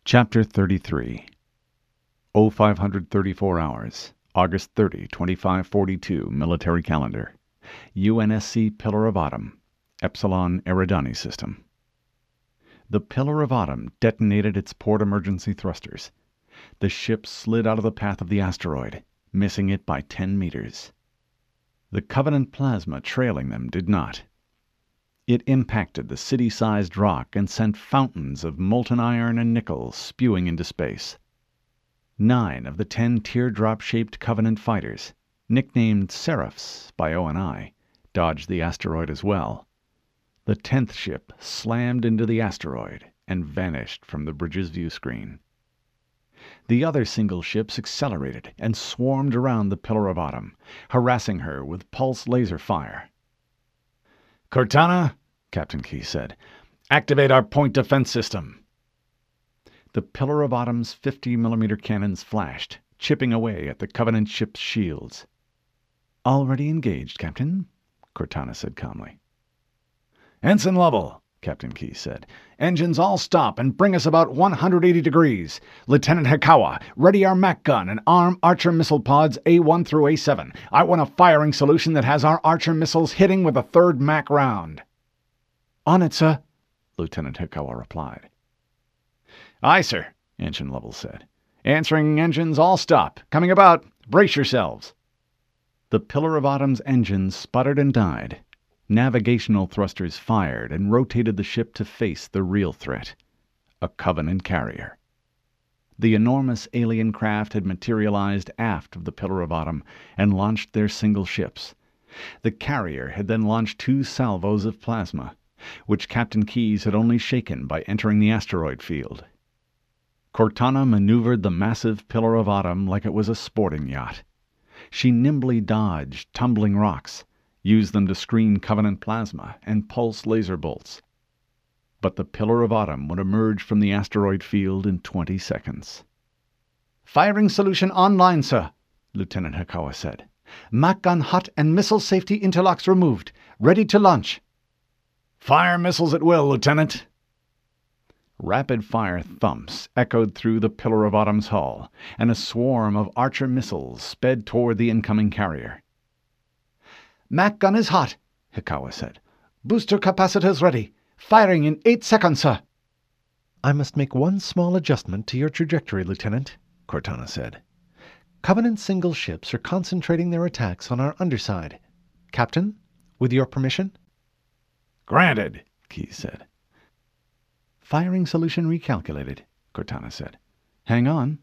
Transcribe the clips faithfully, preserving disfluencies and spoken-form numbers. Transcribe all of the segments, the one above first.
Chapter thirty-three. oh five thirty-four hours, August thirtieth, twenty-five forty-two, Military Calendar. U N S C Pillar of Autumn, Epsilon Eridani System. The Pillar of Autumn detonated its port emergency thrusters. The ship slid out of the path of the asteroid, missing it by ten meters. The Covenant plasma trailing them did not. It impacted the city-sized rock and sent fountains of molten iron and nickel spewing into space. Nine of the ten teardrop-shaped Covenant fighters, nicknamed Seraphs by O N I, dodged the asteroid as well. The tenth ship slammed into the asteroid and vanished from the bridge's view screen. The other single ships accelerated and swarmed around the Pillar of Autumn, harassing her with pulse laser fire. "Cortana," Captain Keyes said, "activate our point defense system." The Pillar of Autumn's fifty millimeter cannons flashed, chipping away at the Covenant ship's shields. "Already engaged, Captain," Cortana said calmly. "Ensign level," Captain Keyes said. "Engines all stop and bring us about one hundred eighty degrees. Lieutenant Hikawa, ready our Mac gun and arm Archer missile pods A one through A seven. I want a firing solution that has our Archer missiles hitting with a third Mac round." "On it, sir," Lieutenant Hikawa replied. "Aye, sir," Engine level said. "Answering engines all stop. Coming about. Brace yourselves." The Pillar of Autumn's engines sputtered and died. Navigational thrusters fired and rotated the ship to face the real threat, a Covenant carrier. The enormous alien craft had materialized aft of the Pillar of Autumn and launched their single ships. The carrier had then launched two salvos of plasma, which Captain Keyes had only shaken by entering the asteroid field. Cortana maneuvered the massive Pillar of Autumn like it was a sporting yacht. She nimbly dodged tumbling rocks, used them to screen Covenant plasma and pulse laser bolts. But the Pillar of Autumn would emerge from the asteroid field in twenty seconds. "Firing solution online, sir," Lieutenant Hikawa said. "Mac gun hot and missile safety interlocks removed. Ready to launch." "Fire missiles at will, Lieutenant." Rapid-fire thumps echoed through the Pillar of Autumn's hull, and a swarm of Archer missiles sped toward the incoming carrier. "Mac gun is hot," Hikawa said. "Booster capacitors ready. Firing in eight seconds, sir." "I must make one small adjustment to your trajectory, Lieutenant," Cortana said. "Covenant single ships are concentrating their attacks on our underside. Captain, with your permission?" "Granted," Keyes said. "Firing solution recalculated," Cortana said. "Hang on."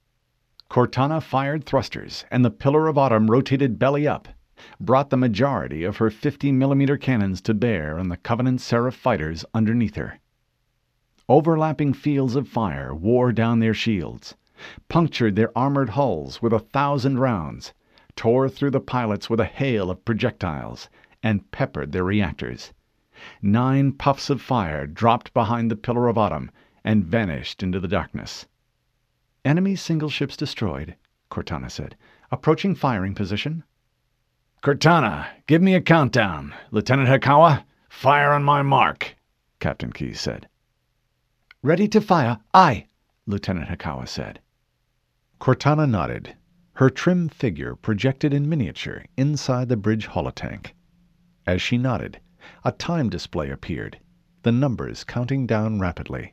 Cortana fired thrusters, and the Pillar of Autumn rotated belly up, brought the majority of her fifty millimeter cannons to bear on the Covenant Seraph fighters underneath her. Overlapping fields of fire wore down their shields, punctured their armored hulls with a thousand rounds, tore through the pilots with a hail of projectiles, and peppered their reactors. Nine puffs of fire dropped behind the Pillar of Autumn and vanished into the darkness. "Enemy single ships destroyed," Cortana said. "Approaching firing position." "Cortana, give me a countdown. Lieutenant Hikawa, fire on my mark," Captain Keyes said. "Ready to fire, aye," Lieutenant Hikawa said. Cortana nodded, her trim figure projected in miniature inside the bridge holotank. As she nodded, a time display appeared, the numbers counting down rapidly.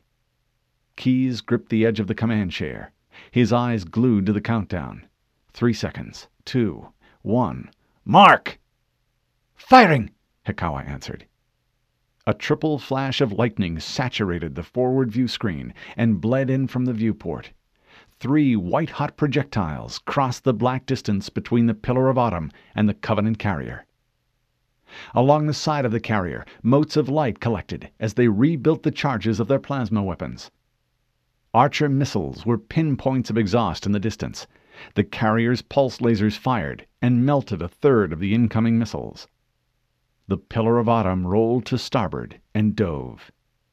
Keyes gripped the edge of the command chair, his eyes glued to the countdown. Three seconds. Two. One. "Mark!" "Firing!" Hikawa answered. A triple flash of lightning saturated the forward view screen and bled in from the viewport. Three white-hot projectiles crossed the black distance between the Pillar of Autumn and the Covenant carrier. Along the side of the carrier, motes of light collected as they rebuilt the charges of their plasma weapons. Archer missiles were pinpoints of exhaust in the distance. The carrier's pulse lasers fired and melted a third of the incoming missiles. The Pillar of Autumn rolled to starboard and dove.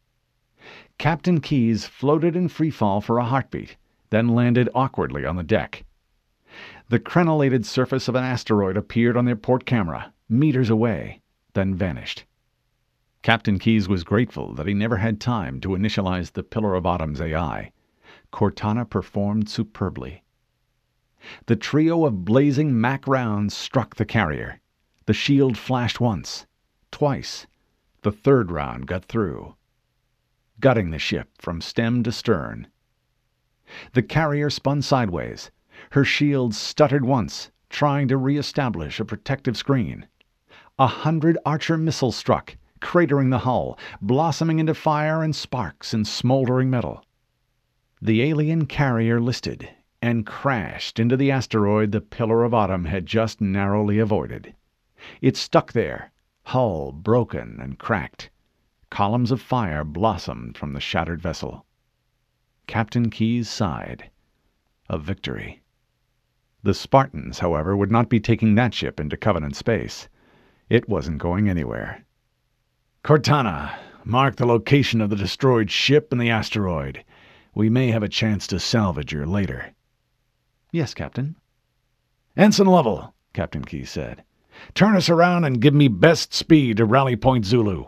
Captain Keyes floated in freefall for a heartbeat, then landed awkwardly on the deck. The crenellated surface of an asteroid appeared on their port camera, meters away, then vanished. Captain Keyes was grateful that he never had time to initialize the Pillar of Autumn's A I. Cortana performed superbly. The trio of blazing Mac rounds struck the carrier. The shield flashed once, twice. The third round got through, gutting the ship from stem to stern. The carrier spun sideways. Her shields stuttered once, trying to re-establish a protective screen. A hundred Archer missiles struck, cratering the hull, blossoming into fire and sparks and smoldering metal. The alien carrier listed and crashed into the asteroid the Pillar of Autumn had just narrowly avoided. It stuck there, hull broken and cracked. Columns of fire blossomed from the shattered vessel. Captain Keyes sighed. A victory. The Spartans, however, would not be taking that ship into Covenant space. It wasn't going anywhere. "Cortana, mark the location of the destroyed ship and the asteroid. We may have a chance to salvage her later." "Yes, Captain." "Ensign Lovell," Captain Keyes said, "turn us around and give me best speed to Rally Point Zulu."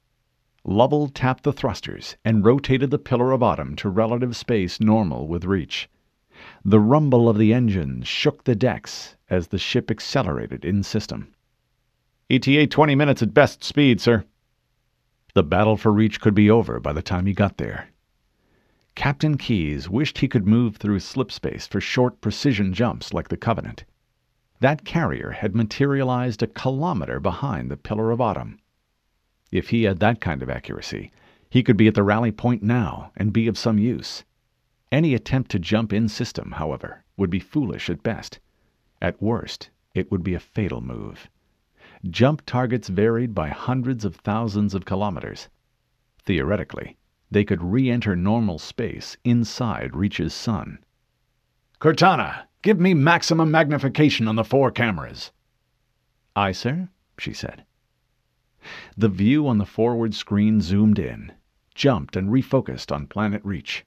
Lovell tapped the thrusters and rotated the Pillar of Autumn to relative space normal with reach. The rumble of the engines shook the decks as the ship accelerated in system. "E T A twenty minutes at best speed, sir." The battle for reach could be over by the time he got there. Captain Keyes wished he could move through slipspace for short precision jumps like the Covenant. That carrier had materialized a kilometer behind the Pillar of Autumn. If he had that kind of accuracy, he could be at the rally point now and be of some use. Any attempt to jump in system, however, would be foolish at best. At worst, it would be a fatal move. Jump targets varied by hundreds of thousands of kilometers. Theoretically, they could re-enter normal space inside Reach's sun. "Cortana, give me maximum magnification on the four cameras." "Aye, sir," she said. The view on the forward screen zoomed in, jumped and refocused on planet Reach.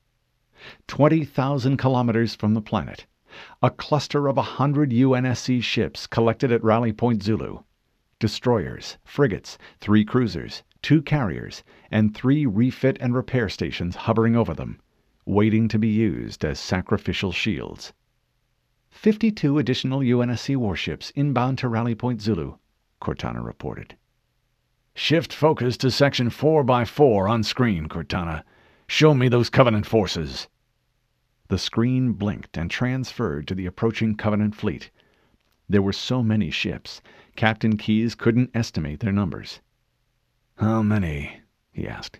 Twenty thousand kilometers from the planet, a cluster of a hundred U N S C ships collected at Rally Point Zulu. Destroyers, frigates, three cruisers, two carriers, and three refit and repair stations hovering over them, waiting to be used as sacrificial shields. Fifty-two additional U N S C warships inbound to Rally Point Zulu, Cortana reported. "Shift focus to section four by four on screen, Cortana. Show me those Covenant forces." The screen blinked and transferred to the approaching Covenant fleet. There were so many ships, Captain Keyes couldn't estimate their numbers. "How many?" he asked.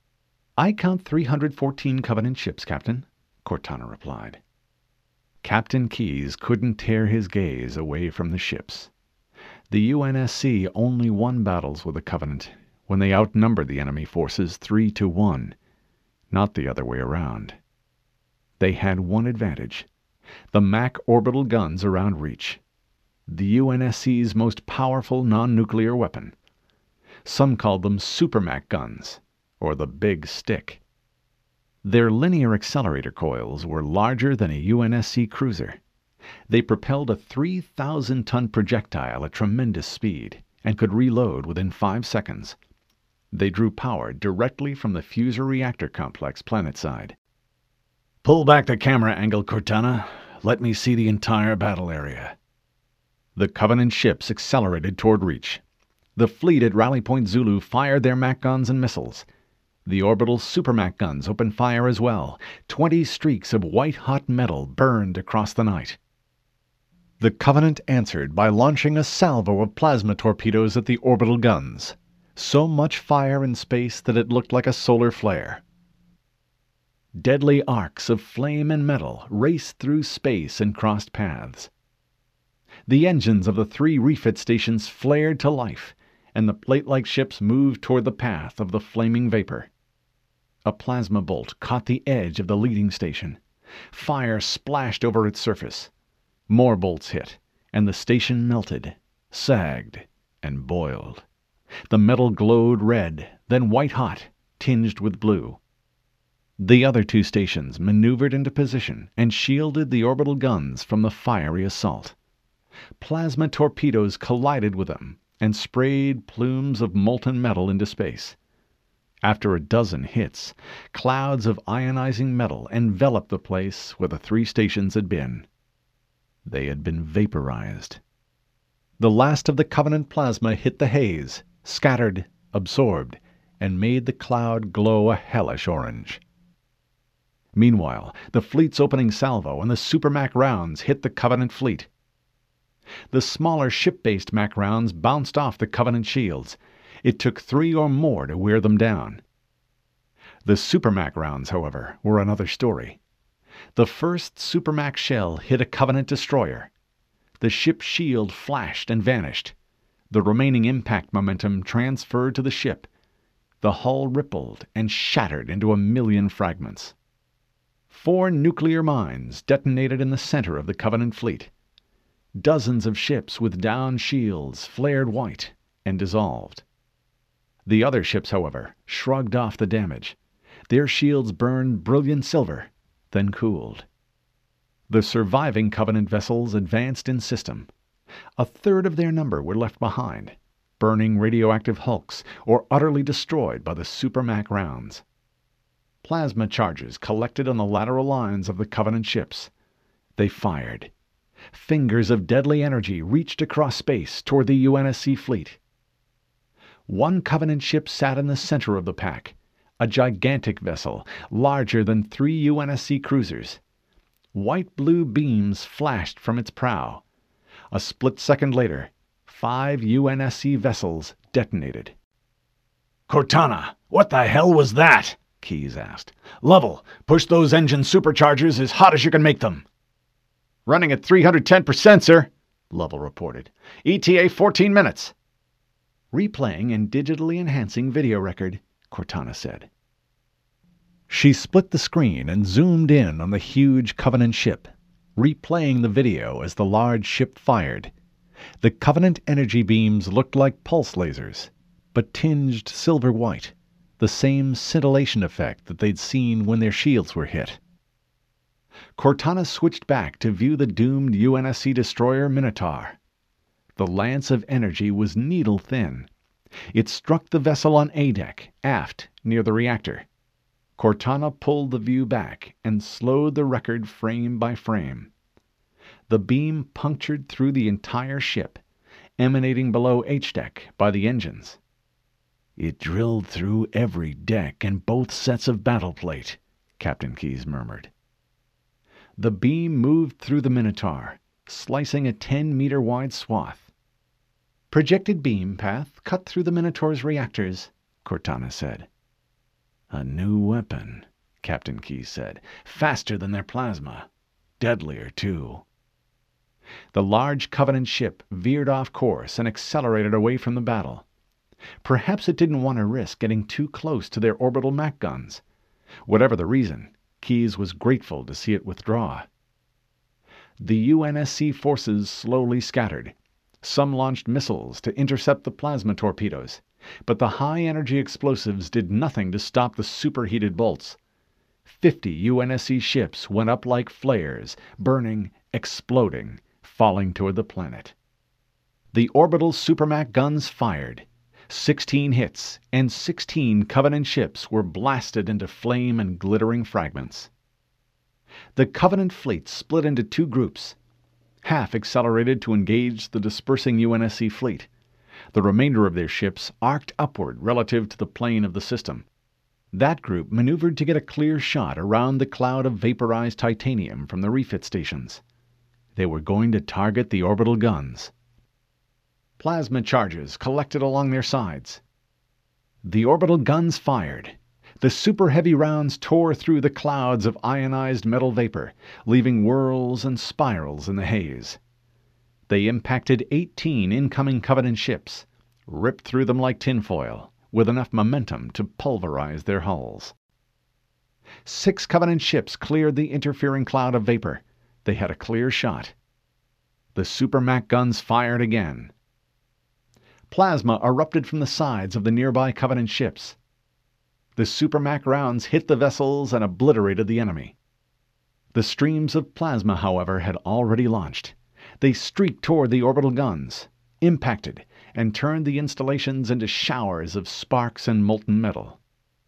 "I count three hundred fourteen Covenant ships, Captain," Cortana replied. Captain Keyes couldn't tear his gaze away from the ships. The U N S C only won battles with the Covenant when they outnumbered the enemy forces three to one, not the other way around. They had one advantage: the Mac orbital guns around Reach, the U N S C's most powerful non-nuclear weapon. Some called them Super Mac guns, or the Big Stick. Their linear accelerator coils were larger than a U N S C cruiser. They propelled a three thousand ton projectile at tremendous speed and could reload within five seconds. They drew power directly from the fuser reactor complex planetside. "Pull back the camera angle, Cortana. Let me see the entire battle area." The Covenant ships accelerated toward Reach. The fleet at Rally Point Zulu fired their Mac guns and missiles. The orbital Super Mac guns opened fire as well. Twenty streaks of white-hot metal burned across the night. The Covenant answered by launching a salvo of plasma torpedoes at the orbital guns. So much fire in space that it looked like a solar flare. Deadly arcs of flame and metal raced through space and crossed paths. The engines of the three refit stations flared to life, and the plate-like ships moved toward the path of the flaming vapor. A plasma bolt caught the edge of the leading station. Fire splashed over its surface. More bolts hit, and the station melted, sagged, and boiled. The metal glowed red, then white-hot, tinged with blue. The other two stations maneuvered into position and shielded the orbital guns from the fiery assault. Plasma torpedoes collided with them and sprayed plumes of molten metal into space. After a dozen hits, clouds of ionizing metal enveloped the place where the three stations had been. They had been vaporized. The last of the Covenant plasma hit the haze, scattered, absorbed, and made the cloud glow a hellish orange. Meanwhile, the fleet's opening salvo and the Super Mac rounds hit the Covenant fleet. The smaller ship-based Mac rounds bounced off the Covenant shields. It took three or more to wear them down. The Super Mac rounds, however, were another story. The first Super Mac shell hit a Covenant destroyer. The ship's shield flashed and vanished. The remaining impact momentum transferred to the ship. The hull rippled and shattered into a million fragments. Four nuclear mines detonated in the center of the Covenant fleet. Dozens of ships with downed shields flared white and dissolved. The other ships, however, shrugged off the damage. Their shields burned brilliant silver, then cooled. The surviving Covenant vessels advanced in system. A third of their number were left behind, burning radioactive hulks or utterly destroyed by the Super Mac rounds. Plasma charges collected on the lateral lines of the Covenant ships. They fired. Fingers of deadly energy reached across space toward the U N S C fleet. One Covenant ship sat in the center of the pack, a gigantic vessel, larger than three U N S C cruisers. White-blue beams flashed from its prow. A split second later, five U N S C vessels detonated. "Cortana, what the hell was that?" Keyes asked. "Lovell, push those engine superchargers as hot as you can make them." "Running at three hundred ten percent, sir," Lovell reported. "E T A fourteen minutes." "Replaying and digitally enhancing video record," Cortana said. She split the screen and zoomed in on the huge Covenant ship, replaying the video as the large ship fired. The Covenant energy beams looked like pulse lasers, but tinged silver white, the same scintillation effect that they'd seen when their shields were hit. Cortana switched back to view the doomed U N S C destroyer Minotaur. The lance of energy was needle-thin. It struck the vessel on A deck, aft, near the reactor. Cortana pulled the view back and slowed the record frame by frame. The beam punctured through the entire ship, emanating below H-deck by the engines. "It drilled through every deck and both sets of battle plate," Captain Keyes murmured. The beam moved through the Minotaur, slicing a ten-meter wide swath. "Projected beam path cut through the Minotaur's reactors," Cortana said. "A new weapon," Captain Keyes said. "Faster than their plasma. Deadlier, too." The large Covenant ship veered off course and accelerated away from the battle. Perhaps it didn't want to risk getting too close to their orbital Mac guns. Whatever the reason, Keyes was grateful to see it withdraw. The U N S C forces slowly scattered. Some launched missiles to intercept the plasma torpedoes, but the high-energy explosives did nothing to stop the superheated bolts. Fifty U N S C ships went up like flares, burning, exploding, falling toward the planet. The orbital Super Mac guns fired. Sixteen hits, and sixteen Covenant ships were blasted into flame and glittering fragments. The Covenant fleet split into two groups. Half accelerated to engage the dispersing U N S C fleet. The remainder of their ships arced upward relative to the plane of the system. That group maneuvered to get a clear shot around the cloud of vaporized titanium from the refit stations. They were going to target the orbital guns. Plasma charges collected along their sides. The orbital guns fired. The super-heavy rounds tore through the clouds of ionized metal vapor, leaving whirls and spirals in the haze. They impacted eighteen incoming Covenant ships, ripped through them like tinfoil, with enough momentum to pulverize their hulls. Six Covenant ships cleared the interfering cloud of vapor. They had a clear shot. The Super Mac guns fired again. Plasma erupted from the sides of the nearby Covenant ships. The Super Mac rounds hit the vessels and obliterated the enemy. The streams of plasma, however, had already launched. They streaked toward the orbital guns, impacted, and turned the installations into showers of sparks and molten metal.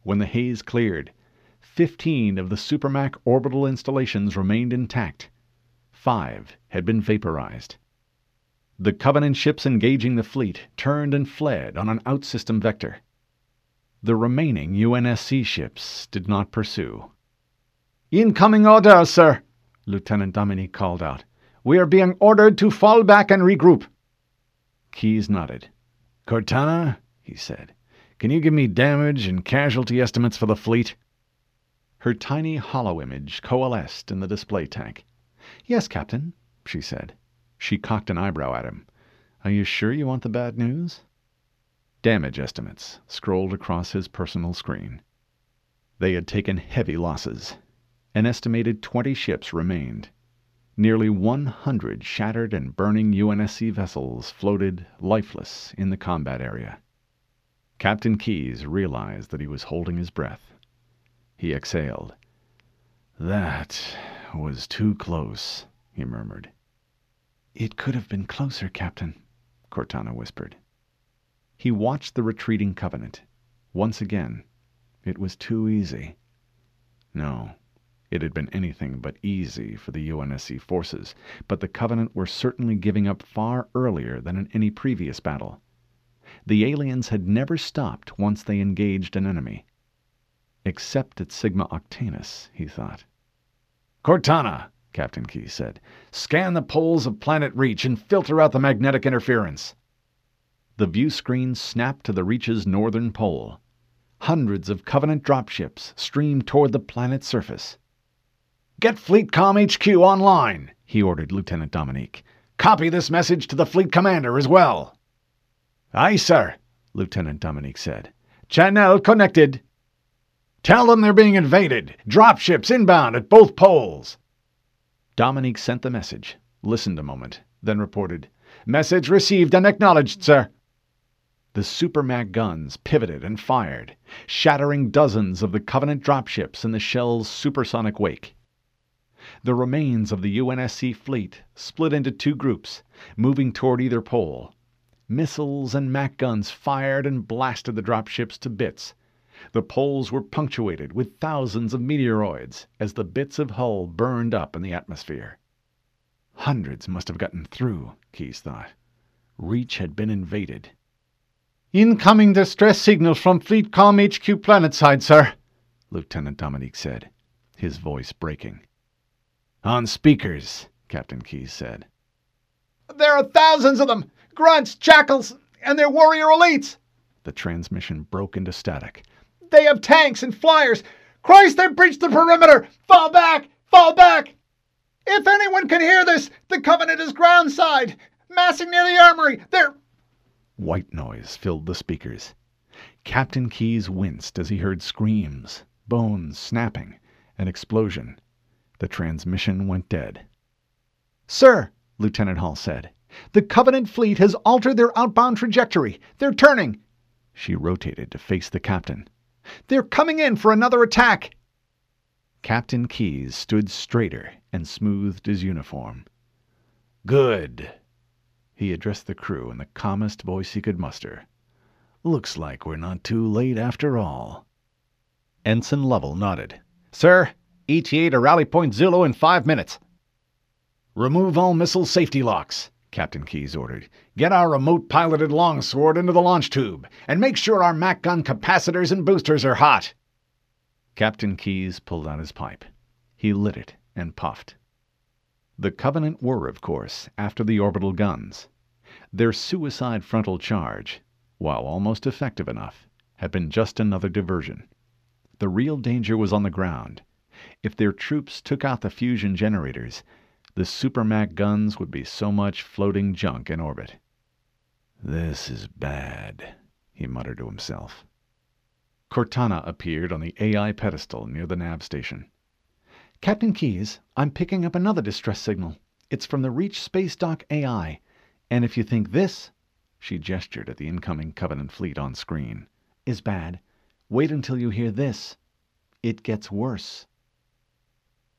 When the haze cleared, fifteen of the Supermac orbital installations remained intact. Five had been vaporized. The Covenant ships engaging the fleet turned and fled on an out-system vector. The remaining U N S C ships did not pursue. "Incoming orders, sir," Lieutenant Dominique called out. "We are being ordered to fall back and regroup." Keyes nodded. "Cortana," he said, "can you give me damage and casualty estimates for the fleet?" Her tiny hollow image coalesced in the display tank. "Yes, Captain," she said. She cocked an eyebrow at him. "Are you sure you want the bad news?" Damage estimates scrolled across his personal screen. They had taken heavy losses. An estimated twenty ships remained. Nearly one hundred shattered and burning U N S C vessels floated lifeless in the combat area. Captain Keyes realized that he was holding his breath. He exhaled. "That was too close," he murmured. "It could have been closer, Captain," Cortana whispered. He watched the retreating Covenant. Once again, it was too easy. No, it had been anything but easy for the U N S C forces, but the Covenant were certainly giving up far earlier than in any previous battle. The aliens had never stopped once they engaged an enemy. Except at Sigma Octanus, he thought. "Cortana," Captain Keyes said, "scan the poles of Planet Reach and filter out the magnetic interference." The view screen snapped to the Reach's northern pole. Hundreds of Covenant dropships streamed toward the planet's surface. "Get FleetCom H Q online," he ordered Lieutenant Dominique. "Copy this message to the Fleet Commander as well." "Aye, sir," Lieutenant Dominique said. "Channel connected." "Tell them they're being invaded. Dropships inbound at both poles." Dominique sent the message, listened a moment, then reported, "Message received and acknowledged, sir." The Supermac guns pivoted and fired, shattering dozens of the Covenant dropships in the shell's supersonic wake. The remains of the U N S C fleet split into two groups, moving toward either pole. Missiles and Mac guns fired and blasted the dropships to bits. The poles were punctuated with thousands of meteoroids as the bits of hull burned up in the atmosphere. Hundreds must have gotten through, Keyes thought. Reach had been invaded. "Incoming distress signal from FleetCom H Q planetside, sir," Lieutenant Dominique said, his voice breaking. "On speakers," Captain Keyes said. "There are thousands of them! Grunts, jackals, and their warrior elites!" The transmission broke into static. "They have tanks and flyers! Christ, they've breached the perimeter! Fall back! Fall back! If anyone can hear this, the Covenant is groundside! Massing near the armory! They're—" White noise filled the speakers. Captain Keyes winced as he heard screams, bones snapping, an explosion. The transmission went dead. "Sir," Lieutenant Hall said, "the Covenant fleet has altered their outbound trajectory. They're turning." She rotated to face the captain. "They're coming in for another attack." Captain Keyes stood straighter and smoothed his uniform. "Good." He addressed the crew in the calmest voice he could muster. "Looks like we're not too late after all." Ensign Lovell nodded. "Sir, E T A to Rally Point Zulu in five minutes." "Remove all missile safety locks," Captain Keyes ordered. "Get our remote-piloted longsword into the launch tube, and make sure our Mac gun capacitors and boosters are hot." Captain Keyes pulled out his pipe. He lit it and puffed. The Covenant were, of course, after the orbital guns. Their suicide frontal charge, while almost effective enough, had been just another diversion. The real danger was on the ground. If their troops took out the fusion generators, the Supermac guns would be so much floating junk in orbit. "This is bad," he muttered to himself. Cortana appeared on the A I pedestal near the nav station. "Captain Keyes, I'm picking up another distress signal. It's from the Reach Space Dock A I. And if you think this," she gestured at the incoming Covenant fleet on screen, "is bad, wait until you hear this. It gets worse."